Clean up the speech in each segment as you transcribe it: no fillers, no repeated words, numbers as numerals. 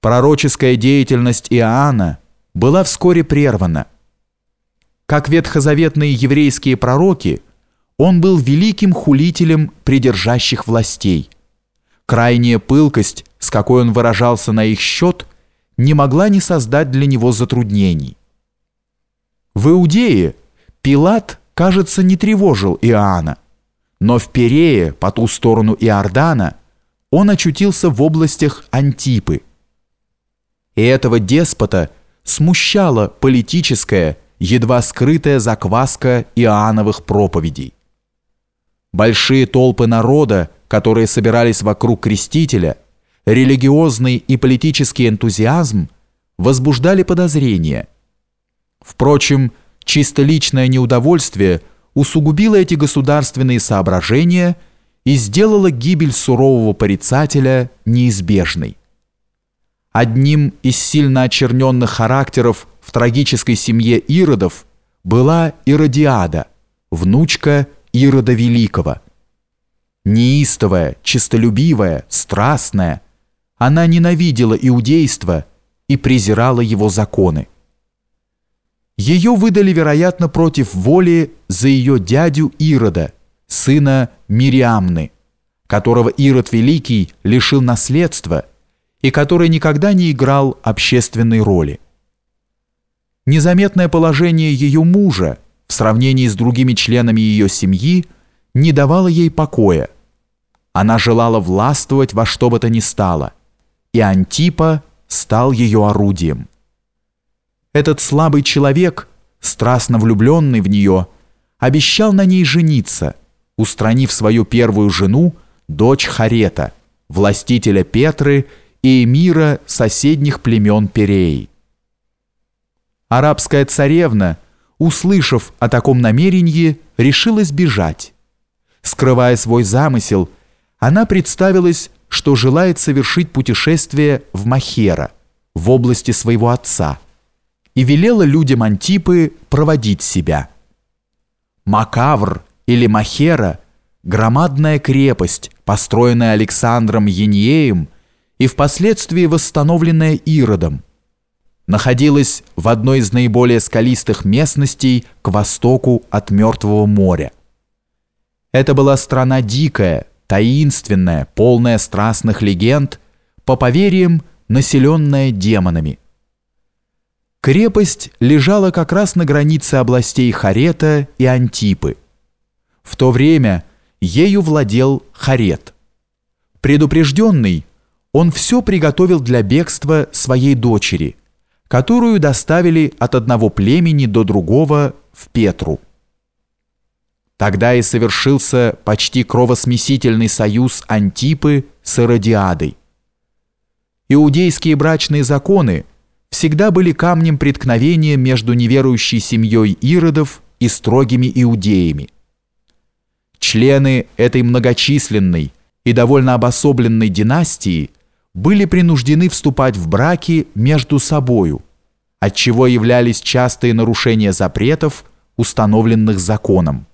Пророческая деятельность Иоанна была вскоре прервана. Как ветхозаветные еврейские пророки, он был великим хулителем придержащих властей. Крайняя пылкость, с какой он выражался на их счет, не могла не создать для него затруднений. В Иудее Пилат, кажется, не тревожил Иоанна, но в Перее, по ту сторону Иордана, он очутился в областях Антипы. И этого деспота смущала политическая, едва скрытая закваска Иоанновых проповедей. Большие толпы народа, которые собирались вокруг крестителя, религиозный и политический энтузиазм возбуждали подозрения. Впрочем, чисто личное неудовольствие усугубило эти государственные соображения и сделало гибель сурового порицателя неизбежной. Одним из сильно очерненных характеров в трагической семье Иродов была Иродиада, внучка Ирода Великого. Неистовая, честолюбивая, страстная, она ненавидела иудейство и презирала его законы. Ее выдали, вероятно, против воли за ее дядю Ирода, сына Мириамны, которого Ирод Великий лишил наследства и который никогда не играл общественной роли. Незаметное положение ее мужа в сравнении с другими членами ее семьи не давало ей покоя. Она желала властвовать во что бы то ни стало, и Антипа стал ее орудием. Этот слабый человек, страстно влюбленный в нее, обещал на ней жениться, устранив свою первую жену, дочь Харета, властителя Петры и эмира соседних племен Переи. Арабская царевна, услышав о таком намерении, решилась бежать. Скрывая свой замысел, она представилась, что желает совершить путешествие в Махера, в области своего отца, и велела людям Антипы проводить себя. Макавр или Махера – громадная крепость, построенная Александром Яньеем и впоследствии восстановленная Иродом, находилась в одной из наиболее скалистых местностей к востоку от Мертвого моря. Это была страна дикая, таинственная, полная страстных легенд, по поверьям, населенная демонами. Крепость лежала как раз на границе областей Харета и Антипы. В то время ею владел Харет. Предупрежденный, он все приготовил для бегства своей дочери, которую доставили от одного племени до другого в Петру. Тогда и совершился почти кровосмесительный союз Антипы с Иродиадой. Иудейские брачные законы всегда были камнем преткновения между неверующей семьей Иродов и строгими иудеями. Члены этой многочисленной и довольно обособленной династии были принуждены вступать в браки между собою, отчего являлись частые нарушения запретов, установленных законом.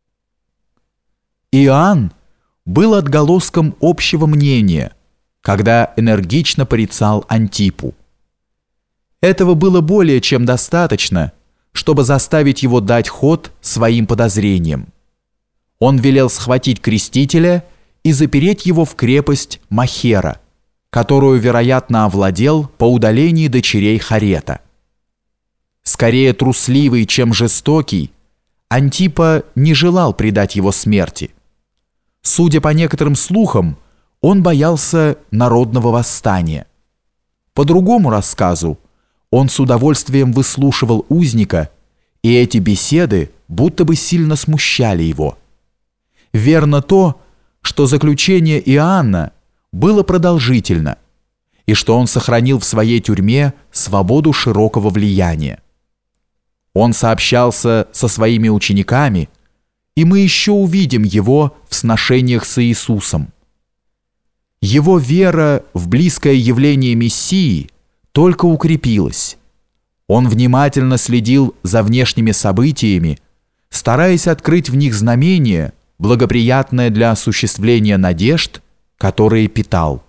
Иоанн был отголоском общего мнения, когда энергично порицал Антипу. Этого было более чем достаточно, чтобы заставить его дать ход своим подозрениям. Он велел схватить крестителя и запереть его в крепость Махера, которую, вероятно, овладел по удалении дочерей Харета. Скорее трусливый, чем жестокий, Антипа не желал предать его смерти. Судя по некоторым слухам, он боялся народного восстания. По другому рассказу, он с удовольствием выслушивал узника, и эти беседы будто бы сильно смущали его. Верно то, что заключение Иоанна было продолжительно, и что он сохранил в своей тюрьме свободу широкого влияния. Он сообщался со своими учениками, и мы еще увидим его в сношениях с Иисусом. Его вера в близкое явление Мессии только укрепилась. Он внимательно следил за внешними событиями, стараясь открыть в них знамение, благоприятное для осуществления надежд, которые питал.